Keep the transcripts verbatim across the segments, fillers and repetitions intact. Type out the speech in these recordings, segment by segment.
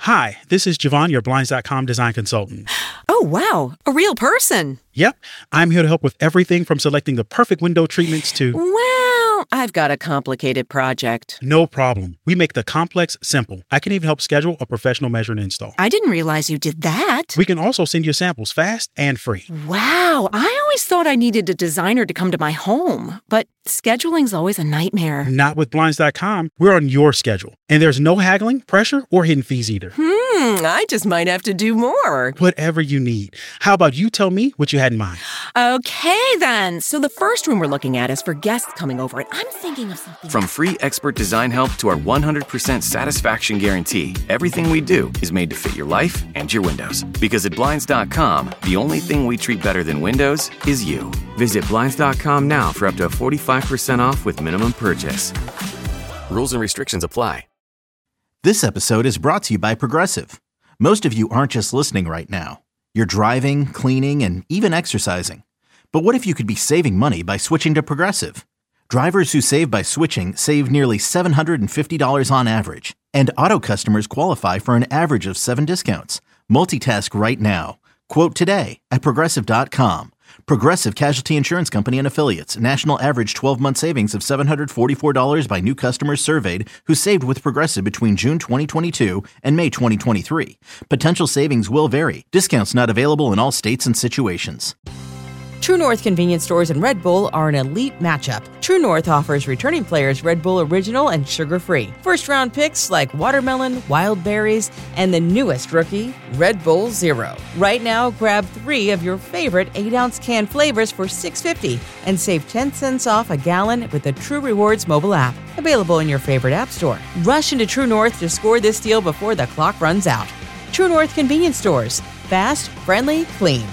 Hi, this is Javon, your Blinds dot com design consultant. Oh, wow. A real person. Yep. I'm here to help with everything from selecting the perfect window treatments to... Well, I've got a complicated project. No problem. We make the complex simple. I can even help schedule a professional measure and install. I didn't realize you did that. We can also send you samples fast and free. Wow. I always thought I needed a designer to come to my home, but scheduling's always a nightmare. Not with Blinds dot com. We're on your schedule. And there's no haggling, pressure, or hidden fees either. Hmm, I just might have to do more. Whatever you need. How about you tell me what you had in mind? Okay, then. So the first room we're looking at is for guests coming over, and I'm thinking of something... From free expert design help to our one hundred percent satisfaction guarantee, everything we do is made to fit your life and your windows. Because at Blinds dot com, the only thing we treat better than windows is you. Visit Blinds dot com now for up to forty-five percent off with minimum purchase. Rules and restrictions apply. This episode is brought to you by Progressive. Most of you aren't just listening right now. You're driving, cleaning, and even exercising. But what if you could be saving money by switching to Progressive? Drivers who save by switching save nearly seven hundred fifty dollars on average. And auto customers qualify for an average of seven discounts. Multitask right now. Quote today at Progressive dot com. Progressive Casualty Insurance Company and Affiliates. National average twelve-month savings of seven hundred forty-four dollars by new customers surveyed who saved with Progressive between June twenty twenty-two and May twenty twenty-three. Potential savings will vary. Discounts not available in all states and situations. True North convenience stores and Red Bull are an elite matchup. True North offers returning players Red Bull Original and sugar-free. First-round picks like watermelon, wild berries, and the newest rookie, Red Bull Zero. Right now, grab three of your favorite eight-ounce can flavors for six dollars and fifty cents and save ten cents off a gallon with the True Rewards mobile app. Available in your favorite app store. Rush into True North to score this deal before the clock runs out. True North convenience stores. Fast, friendly, clean.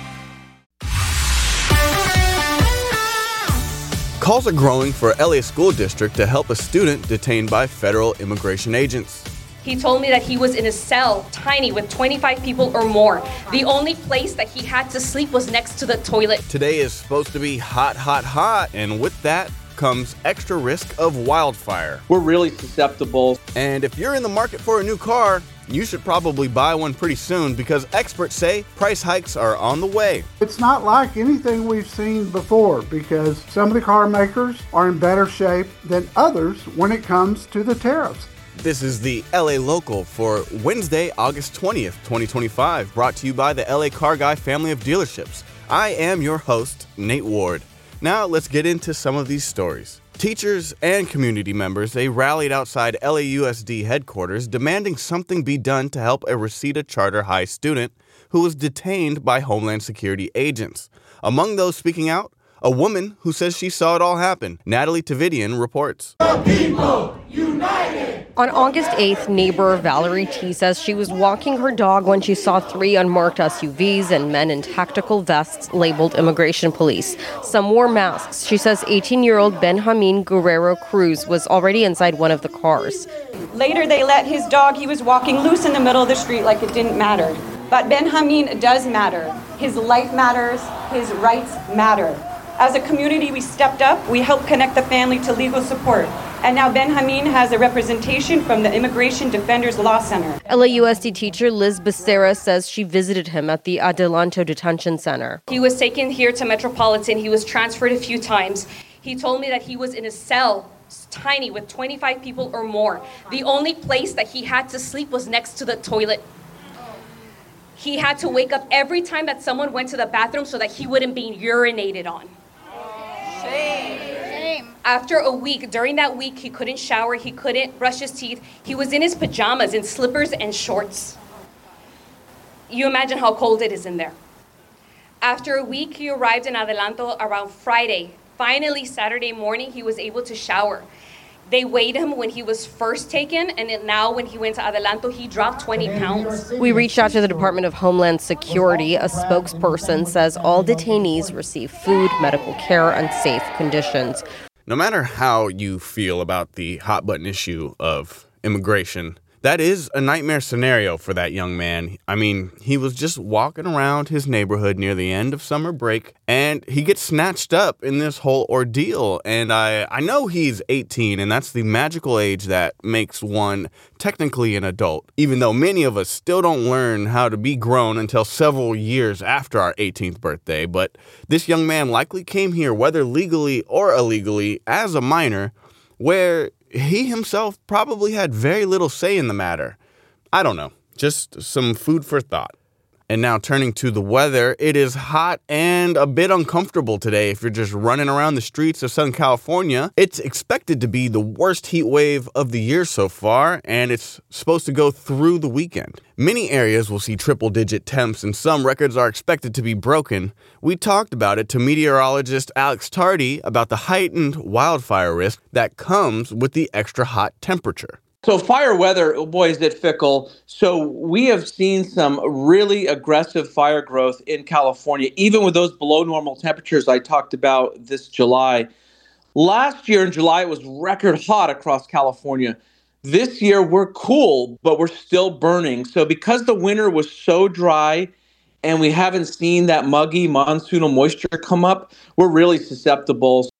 Calls are growing for L A School District to help a student detained by federal immigration agents. He told me that he was in a cell, tiny, with twenty-five people or more. The only place that he had to sleep was next to the toilet. Today is supposed to be hot, hot, hot, and with that comes extra risk of wildfire. We're really susceptible. And if you're in the market for a new car, you should probably buy one pretty soon because experts say price hikes are on the way. It's not like anything we've seen before because some of the car makers are in better shape than others when it comes to the tariffs. This is the L A Local for Wednesday, August twentieth, twenty twenty-five, brought to you by the L A Car Guy family of dealerships. I am your host, Nate Ward. Now let's get into some of these stories. Teachers and community members, they rallied outside L A U S D headquarters demanding something be done to help a Reseda Charter High student who was detained by Homeland Security agents. Among those speaking out, a woman who says she saw it all happen. Natalie Tavidian reports. The people united! On August eighth, neighbor Valerie T. says she was walking her dog when she saw three unmarked S U Vs and men in tactical vests labeled immigration police. Some wore masks. She says eighteen-year-old Benjamin Guerrero Cruz was already inside one of the cars. Later, they let his dog, he was walking loose in the middle of the street like it didn't matter. But Benjamin does matter. His life matters. His rights matter. As a community, we stepped up. We helped connect the family to legal support. And now Benjamin has a representation from the Immigration Defenders Law Center. L A U S D teacher Liz Becerra says she visited him at the Adelanto Detention Center. He was taken here to Metropolitan. He was transferred a few times. He told me that he was in a cell, tiny, with twenty-five people or more. The only place that he had to sleep was next to the toilet. He had to wake up every time that someone went to the bathroom so that he wouldn't be urinated on. Shame. Shame. After a week, during that week, he couldn't shower, he couldn't brush his teeth. He was in his pajamas, in slippers and shorts. You imagine how cold it is in there. After a week, he arrived in Adelanto around Friday. Finally, Saturday morning, he was able to shower. They weighed him when he was first taken, and then now when he went to Adelanto, he dropped twenty pounds. We reached out to the Department of Homeland Security. A spokesperson says all detainees receive food, medical care, and safe conditions. No matter how you feel about the hot button issue of immigration, That is a nightmare scenario for that young man. I mean, he was just walking around his neighborhood near the end of summer break, and he gets snatched up in this whole ordeal. And I, I know he's eighteen, and that's the magical age that makes one technically an adult, even though many of us still don't learn how to be grown until several years after our eighteenth birthday. But this young man likely came here, whether legally or illegally, as a minor, where he himself probably had very little say in the matter. I don't know. Just some food for thought. And now turning to the weather, it is hot and a bit uncomfortable today if you're just running around the streets of Southern California. It's expected to be the worst heat wave of the year so far, and it's supposed to go through the weekend. Many areas will see triple-digit temps, and some records are expected to be broken. We talked about it to meteorologist Alex Tardy about the heightened wildfire risk that comes with the extra hot temperature. So fire weather, oh boy, is it fickle. So we have seen some really aggressive fire growth in California, even with those below normal temperatures I talked about this July. Last year in July, it was record hot across California. This year, we're cool, but we're still burning. So because the winter was so dry and we haven't seen that muggy monsoonal moisture come up, we're really susceptible.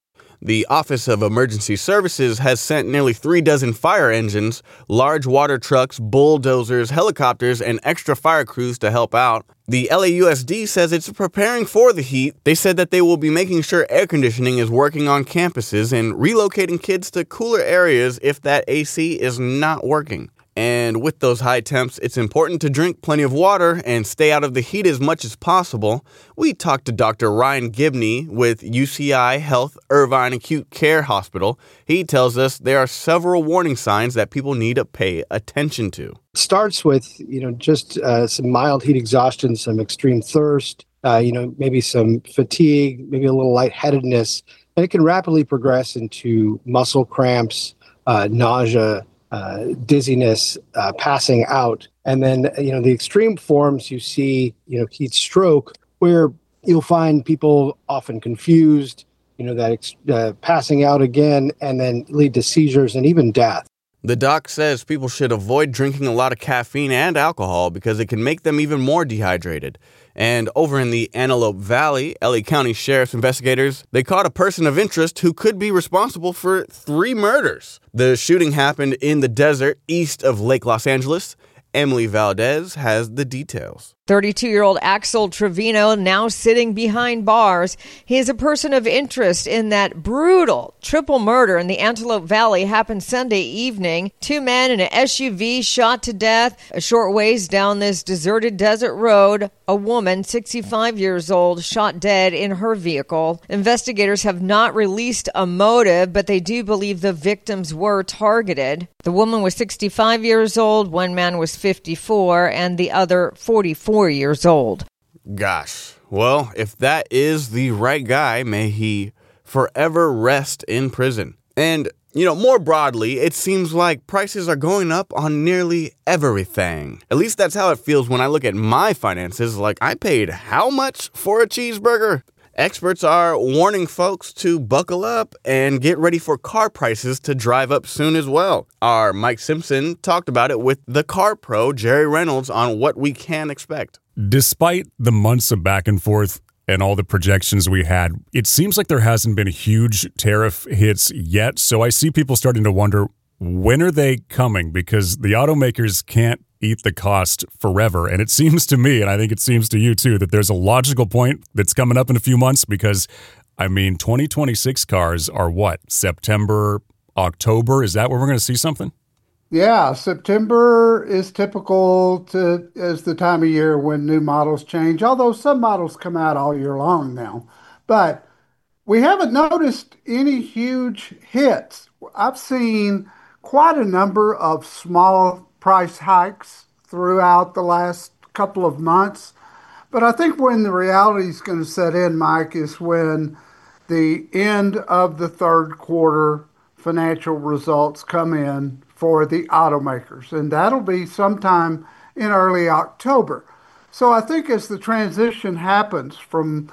The Office of Emergency Services has sent nearly three dozen fire engines, large water trucks, bulldozers, helicopters, and extra fire crews to help out. The L A U S D says it's preparing for the heat. They said that they will be making sure air conditioning is working on campuses and relocating kids to cooler areas if that A C is not working. And with those high temps, it's important to drink plenty of water and stay out of the heat as much as possible. We talked to Doctor Ryan Gibney with U C I Health Irvine Acute Care Hospital. He tells us there are several warning signs that people need to pay attention to. It starts with, you know, just uh, some mild heat exhaustion, some extreme thirst, uh, you know, maybe some fatigue, maybe a little lightheadedness, and it can rapidly progress into muscle cramps, uh, nausea, Uh, dizziness, uh, passing out. And then, you know, the extreme forms you see, you know, heat stroke, where you'll find people often confused, you know, that ex- uh, passing out again and then lead to seizures and even death. The doc says people should avoid drinking a lot of caffeine and alcohol because it can make them even more dehydrated. And over in the Antelope Valley, L A County Sheriff's investigators, they caught a person of interest who could be responsible for three murders. The shooting happened in the desert east of Lake Los Angeles. Emily Valdez has the details. thirty-two-year-old Axel Trevino now sitting behind bars. He is a person of interest in that brutal triple murder in the Antelope Valley happened Sunday evening. Two men in an S U V shot to death a short ways down this deserted desert road. A woman, sixty-five years old, shot dead in her vehicle. Investigators have not released a motive, but they do believe the victims were targeted. The woman was sixty-five years old, one man was fifty-four, and the other forty-four years old. Gosh, well, if that is the right guy, may he forever rest in prison. And, you know, more broadly, it seems like prices are going up on nearly everything. At least that's how it feels when I look at my finances. Like, I paid how much for a cheeseburger? Experts are warning folks to buckle up and get ready for car prices to drive up soon as well. Our Mike Simpson talked about it with the car pro, Jerry Reynolds, on what we can expect. Despite the months of back and forth and all the projections we had, it seems like there hasn't been huge tariff hits yet. So I see people starting to wonder, when are they coming? Because the automakers can't eat the cost forever. And it seems to me, and I think it seems to you too, that there's a logical point that's coming up in a few months because, I mean, twenty twenty-six cars are what? September, October? Is that where we're going to see something? Yeah, September is typical to as the time of year when new models change, although some models come out all year long now. But we haven't noticed any huge hits. I've seen quite a number of small price hikes throughout the last couple of months. But I think when the reality is going to set in, Mike, is when the end of the third quarter financial results come in for the automakers. And that'll be sometime in early October. So I think as the transition happens from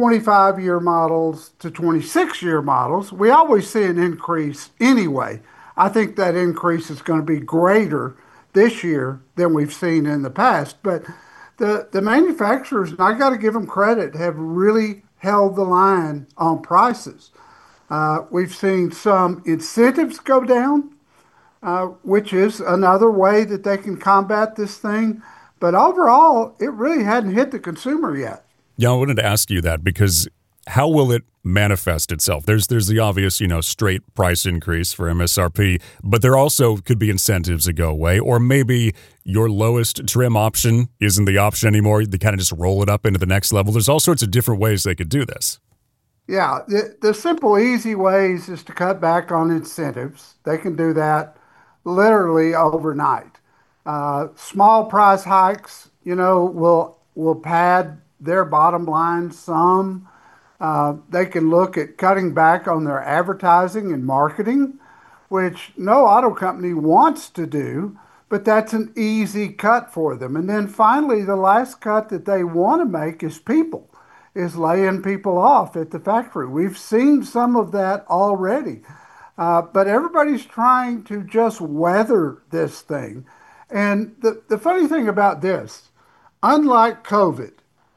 twenty-five-year models to twenty-six-year models, we always see an increase anyway. I think that increase is going to be greater this year than we've seen in the past. But the, the manufacturers, and I got to give them credit, have really held the line on prices. Uh, we've seen some incentives go down, uh, which is another way that they can combat this thing. But overall, it really hadn't hit the consumer yet. Yeah, I wanted to ask you that because how will it manifest itself? There's there's the obvious, you know, straight price increase for M S R P, but there also could be incentives that go away, or maybe your lowest trim option isn't the option anymore. They kind of just roll it up into the next level. There's all sorts of different ways they could do this. Yeah, the, the simple, easy ways is to cut back on incentives. They can do that literally overnight. Uh, small price hikes, you know, will will pad their bottom line some. Uh, they can look at cutting back on their advertising and marketing, which no auto company wants to do, but that's an easy cut for them. And then finally, the last cut that they want to make is people, is laying people off at the factory. We've seen some of that already, uh, but everybody's trying to just weather this thing. And the, the funny thing about this, unlike COVID,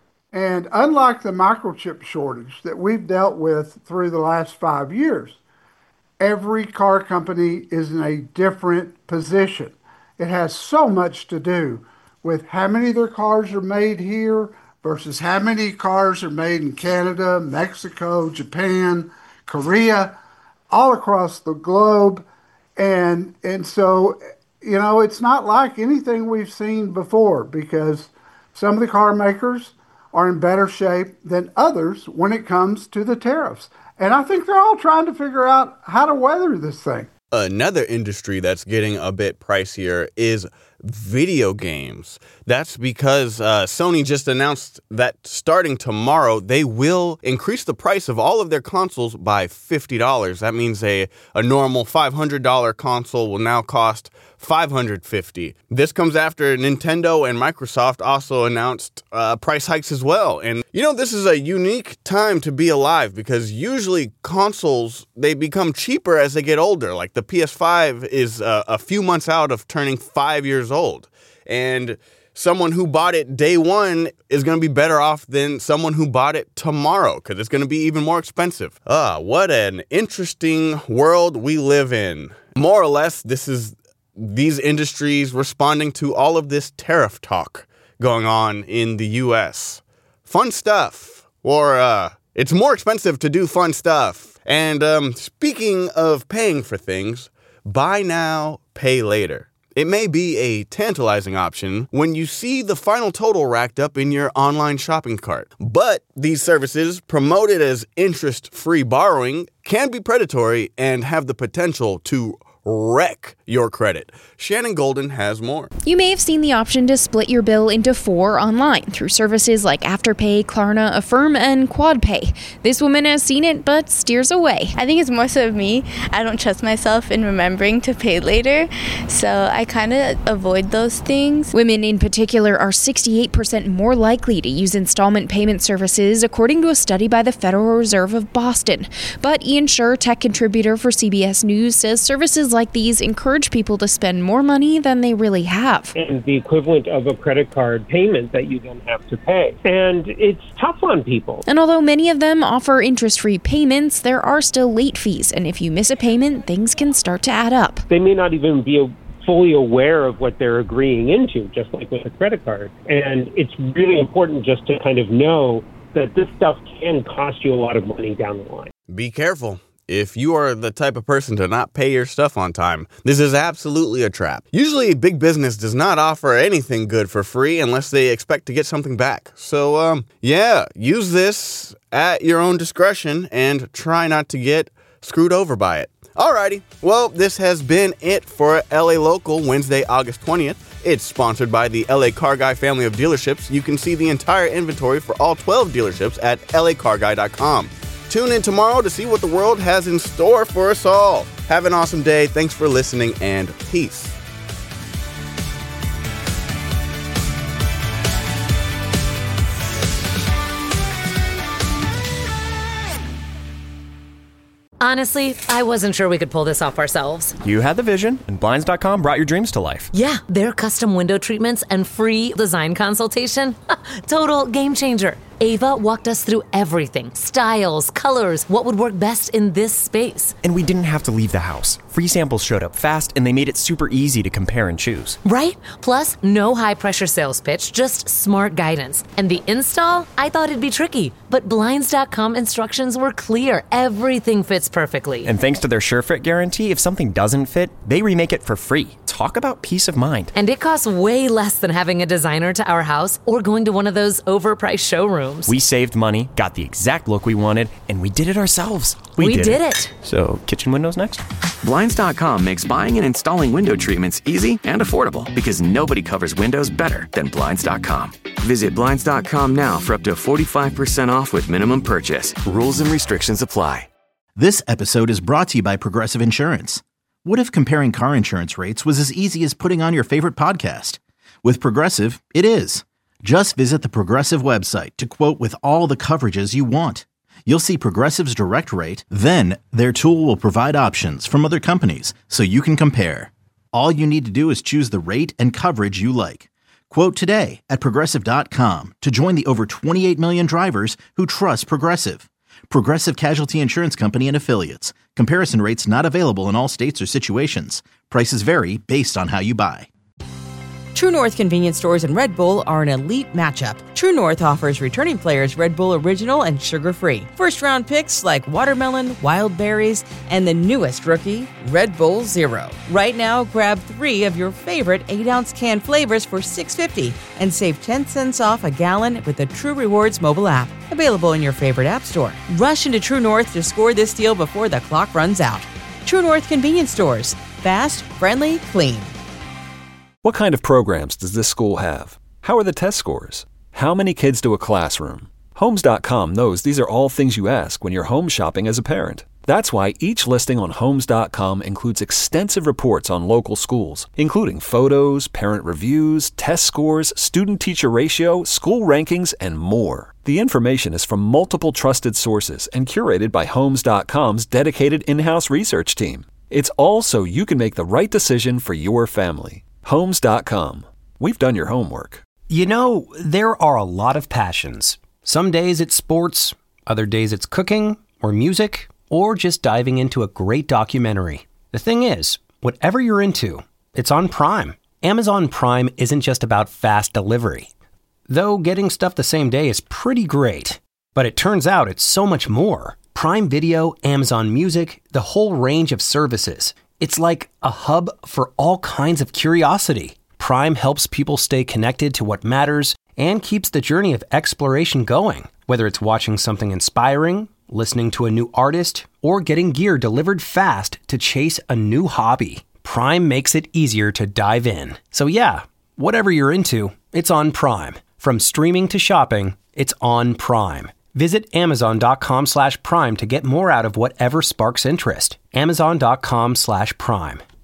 and unlike the microchip shortage that we've dealt with through the last five years, every car company is in a different position. It has so much to do with how many of their cars are made here versus how many cars are made in Canada, Mexico, Japan, Korea, all across the globe. And, and so, you know, it's not like anything we've seen before because some of the car makers are in better shape than others when it comes to the tariffs. And I think they're all trying to figure out how to weather this thing. Another industry that's getting a bit pricier is video games. That's because uh, Sony just announced that starting tomorrow, they will increase the price of all of their consoles by fifty dollars. That means a, a normal five hundred dollars console will now cost five hundred fifty dollars. This comes after Nintendo and Microsoft also announced uh, price hikes as well. And, you know, this is a unique time to be alive because usually consoles, they become cheaper as they get older. Like the P S five is uh, a few months out of turning five years old. And someone who bought it day one is going to be better off than someone who bought it tomorrow because it's going to be even more expensive. Ah, what an interesting world we live in. More or less, this is these industries responding to all of this tariff talk going on in the U S. Fun stuff. Or uh, it's more expensive to do fun stuff. And um, speaking of paying for things, buy now, pay later. It may be a tantalizing option when you see the final total racked up in your online shopping cart. But these services, promoted as interest-free borrowing, can be predatory and have the potential to wreck your credit. Shannon Golden has more. You may have seen the option to split your bill into four online through services like Afterpay, Klarna, Affirm, and QuadPay. This woman has seen it but steers away. I think it's more so of me. I don't trust myself in remembering to pay later, so I kind of avoid those things. Women in particular are sixty-eight percent more likely to use installment payment services, according to a study by the Federal Reserve of Boston. But Ian Schur, tech contributor for C B S News, says services like these encourage people to spend more money than they really have. And the equivalent of a credit card payment that you then have to pay. And it's tough on people. And although many of them offer interest-free payments, there are still late fees. And if you miss a payment, things can start to add up. They may not even be fully aware of what they're agreeing into, just like with a credit card. And it's really important just to kind of know that this stuff can cost you a lot of money down the line. Be careful. If you are the type of person to not pay your stuff on time, this is absolutely a trap. Usually, big business does not offer anything good for free unless they expect to get something back. So, um, yeah, use this at your own discretion and try not to get screwed over by it. Alrighty, well, this has been it for L A Local, Wednesday, August twentieth. It's sponsored by the L A Car Guy family of dealerships. You can see the entire inventory for all twelve dealerships at L A car guy dot com. Tune in tomorrow to see what the world has in store for us all. Have an awesome day. Thanks for listening, and peace. Honestly, I wasn't sure we could pull this off ourselves. You had the vision, and Blinds dot com brought your dreams to life. Yeah, their custom window treatments and free design consultation. Total game changer. Ava walked us through everything. Styles, colors, what would work best in this space. And we didn't have to leave the house. Free samples showed up fast, and they made it super easy to compare and choose. Right? Plus, no high-pressure sales pitch, just smart guidance. And the install? I thought it'd be tricky, but Blinds dot com instructions were clear. Everything fits perfectly. And thanks to their SureFit guarantee, if something doesn't fit, they remake it for free. Talk about peace of mind. And it costs way less than having a designer to our house or going to one of those overpriced showrooms. We saved money, got the exact look we wanted, and we did it ourselves. We, we did, did it. it. So, kitchen windows next? Blinds dot com makes buying and installing window treatments easy and affordable because nobody covers windows better than Blinds dot com. Visit Blinds dot com now for up to forty-five percent off with minimum purchase. Rules and restrictions apply. This episode is brought to you by Progressive Insurance. What if comparing car insurance rates was as easy as putting on your favorite podcast? With Progressive, it is. Just visit the Progressive website to quote with all the coverages you want. You'll see Progressive's direct rate, then their tool will provide options from other companies so you can compare. All you need to do is choose the rate and coverage you like. Quote today at Progressive dot com to join the over twenty-eight million drivers who trust Progressive. Progressive Casualty Insurance Company and Affiliates. Comparison rates not available in all states or situations. Prices vary based on how you buy. True North convenience stores and Red Bull are an elite matchup. True North offers returning players Red Bull Original and sugar-free. First-round picks like watermelon, wild berries, and the newest rookie, Red Bull Zero. Right now, grab three of your favorite eight-ounce can flavors for six dollars and fifty cents and save ten cents off a gallon with the True Rewards mobile app. Available in your favorite app store. Rush into True North to score this deal before the clock runs out. True North convenience stores. Fast, friendly, clean. What kind of programs does this school have? How are the test scores? How many kids do a classroom? Homes dot com knows these are all things you ask when you're home shopping as a parent. That's why each listing on Homes dot com includes extensive reports on local schools, including photos, parent reviews, test scores, student-teacher ratio, school rankings, and more. The information is from multiple trusted sources and curated by Homes dot com's dedicated in-house research team. It's all so you can make the right decision for your family. Homes dot com. We've done your homework. You know, there are a lot of passions. Some days it's sports, other days it's cooking or music, or just diving into a great documentary. The thing is, whatever you're into, it's on Prime. Amazon Prime isn't just about fast delivery. Though getting stuff the same day is pretty great. But it turns out it's so much more. Prime Video, Amazon Music, the whole range of services. It's like a hub for all kinds of curiosity. Prime helps people stay connected to what matters and keeps the journey of exploration going. Whether it's watching something inspiring, listening to a new artist, or getting gear delivered fast to chase a new hobby, Prime makes it easier to dive in. So yeah, whatever you're into, it's on Prime. From streaming to shopping, it's on Prime. Visit Amazon dot com slash Prime to get more out of whatever sparks interest. Amazon dot com slash Prime.